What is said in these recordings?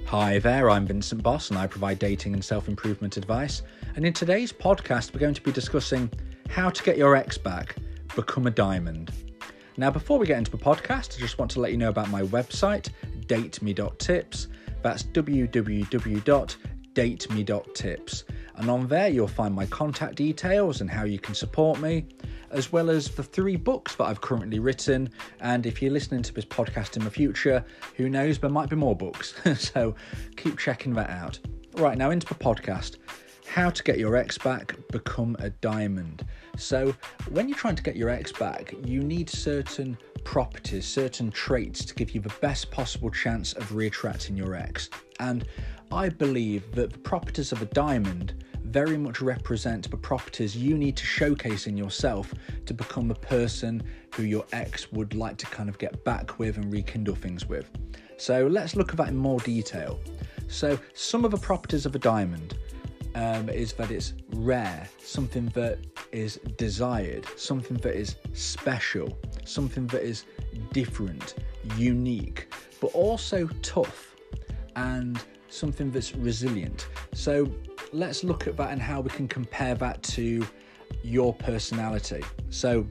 Hi there, I'm Vincent Boss and I provide dating and self-improvement advice. And in today's podcast, we're going to be discussing how to get your ex back, become a diamond. Now, before we get into the podcast, I just want to let you know about my website, dateme.tips. That's www.dateme.tips. And on there, you'll find my contact details and how you can support me, as well as the 3 books that I've currently written. And if you're listening to this podcast in the future, who knows, there might be more books. So keep checking that out. Right, now into the podcast. How to get your ex back, become a diamond. So when you're trying to get your ex back, you need certain properties, certain traits to give you the best possible chance of reattracting your ex. And I believe that the properties of a diamond very much represent the properties you need to showcase in yourself to become the person who your ex would like to kind of get back with and rekindle things with. So let's look at that in more detail. So some of the properties of a diamond is that it's rare, something that is desired, something that is special, something that is different, unique, but also tough, and something that's resilient. So let's look at that and how we can compare that to your personality. So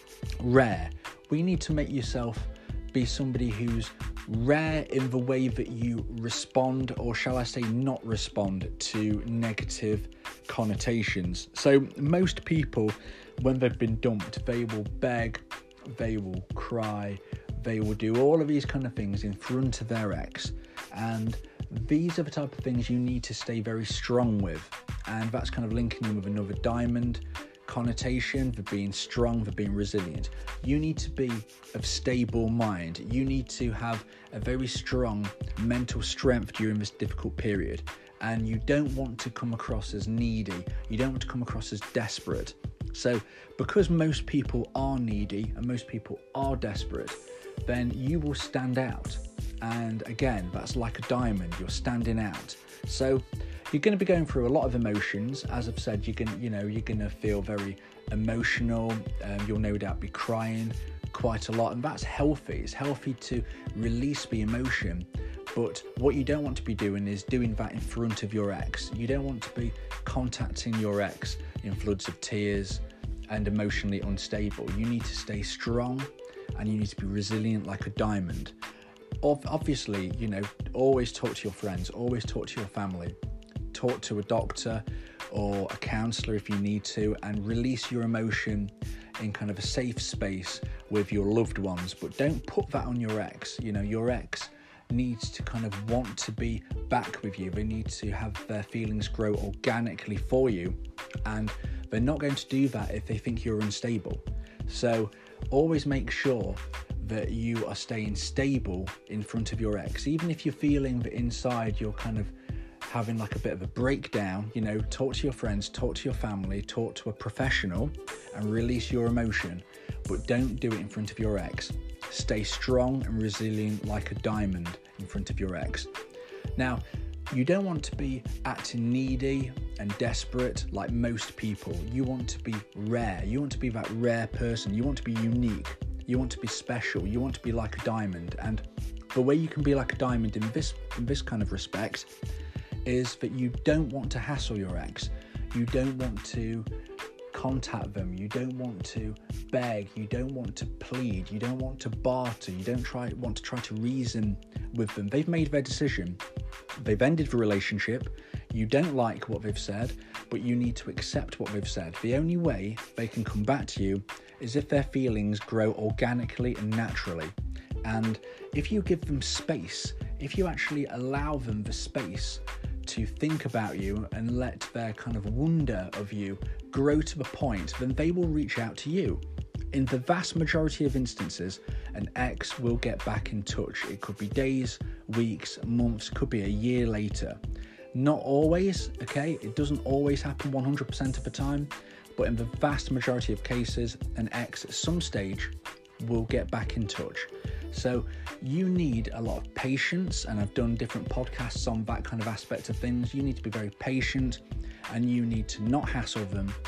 rare, we need to make yourself be somebody who's rare in the way that you respond, or shall I say not respond, to negative connotations. So most people, when they've been dumped, they will beg, they will cry, they will do all of these kind of things in front of their ex. And these are the type of things you need to stay very strong with. And that's kind of linking in with another diamond connotation for being strong, for being resilient. You need to be of stable mind. You need to have a very strong mental strength during this difficult period. And you don't want to come across as needy. You don't want to come across as desperate. So because most people are needy and most people are desperate, then you will stand out. And again, that's like a diamond, you're standing out. So you're going to be going through a lot of emotions. As I've said, you're going to feel very emotional. You'll no doubt be crying quite a lot, and that's healthy. It's healthy to release the emotion. But what you don't want to be doing is doing that in front of your ex. You don't want to be contacting your ex in floods of tears and emotionally unstable. You need to stay strong and you need to be resilient like a diamond. Obviously, always talk to your friends, always talk to your family, talk to a doctor or a counsellor if you need to, and release your emotion in kind of a safe space with your loved ones. But don't put that on your ex. Your ex needs to kind of want to be back with you. They need to have their feelings grow organically for you, and they're not going to do that if they think you're unstable. So always make sure that you are staying stable in front of your ex. Even if you're feeling that inside you're kind of having like a bit of a breakdown, talk to your friends, talk to your family, talk to a professional and release your emotion, but don't do it in front of your ex. Stay strong and resilient like a diamond in front of your ex. Now, you don't want to be acting needy and desperate like most people. You want to be rare. You want to be that rare person. You want to be unique. You want to be special. You want to be like a diamond. And the way you can be like a diamond in this kind of respect is that you don't want to hassle your ex. You don't want to contact them. You don't want to beg. You don't want to plead. You don't want to barter. You don't want to try to reason with them. They've made their decision. They've ended the relationship. You don't like what they've said, but you need to accept what they've said. The only way they can come back to you is if their feelings grow organically and naturally. And if you give them space, if you actually allow them the space to think about you and let their kind of wonder of you grow to the point, then they will reach out to you. In the vast majority of instances, an ex will get back in touch. It could be days, weeks, months, could be a year later. Not always, okay? It doesn't always happen 100% of the time, but in the vast majority of cases, an ex at some stage will get back in touch. So you need a lot of patience, and I've done different podcasts on that kind of aspect of things. You need to be very patient and you need to not hassle them.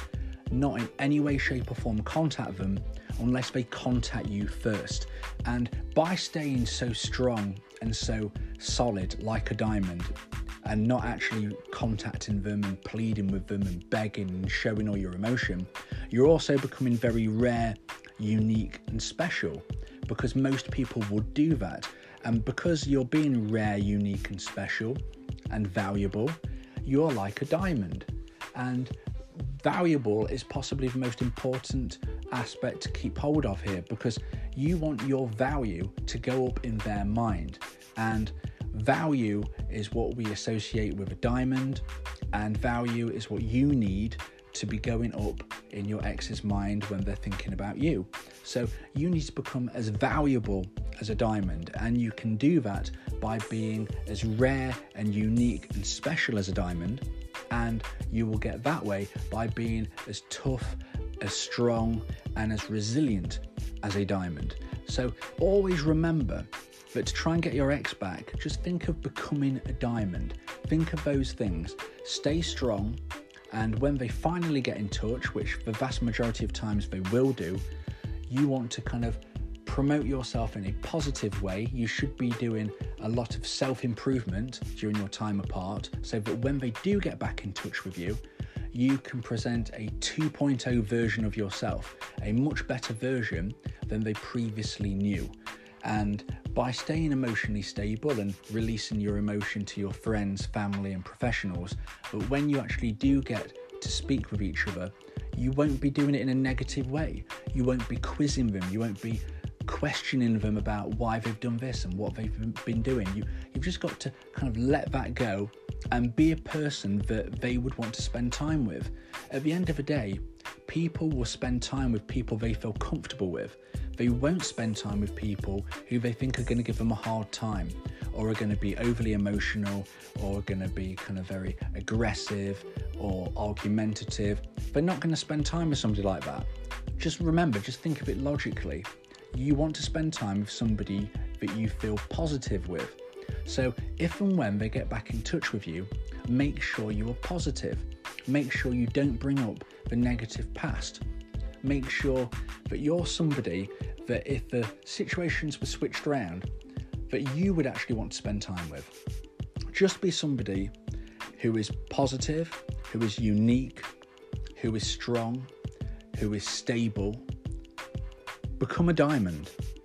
not in any way, shape or form contact them unless they contact you first. And by staying so strong and so solid like a diamond, and not actually contacting them and pleading with them and begging and showing all your emotion, you're also becoming very rare, unique and special, because most people would do that. And because you're being rare, unique and special and valuable, you're like a diamond. And valuable is possibly the most important aspect to keep hold of here, because you want your value to go up in their mind. And value is what we associate with a diamond, and value is what you need to be going up in your ex's mind when they're thinking about you. So you need to become as valuable as a diamond, and you can do that by being as rare and unique and special as a diamond, and you will get that way by being as tough, as strong and as resilient as a diamond. So always remember that to try and get your ex back, just think of becoming a diamond. Think of those things. Stay strong, and when they finally get in touch, which the vast majority of times they will do, you want to kind of promote yourself in a positive way. You should be doing a lot of self-improvement during your time apart, so that when they do get back in touch with you, you can present a 2.0 version of yourself, a much better version than they previously knew. And by staying emotionally stable and releasing your emotion to your friends, family and professionals, but when you actually do get to speak with each other, you won't be doing it in a negative way. You won't be quizzing them. You won't be questioning them about why they've done this and what they've been doing. You've just got to kind of let that go and be a person that they would want to spend time with. At the end of the day, people will spend time with people they feel comfortable with. They won't spend time with people who they think are going to give them a hard time, or are going to be overly emotional, or are going to be kind of very aggressive or argumentative. They're not going to spend time with somebody like that. Just remember, just think of it logically. You want to spend time with somebody that you feel positive with. So if and when they get back in touch with you, make sure you are positive. Make sure you don't bring up the negative past. Make sure that you're somebody that if the situations were switched around, that you would actually want to spend time with. Just be somebody who is positive, who is unique, who is strong, who is stable. Become a diamond.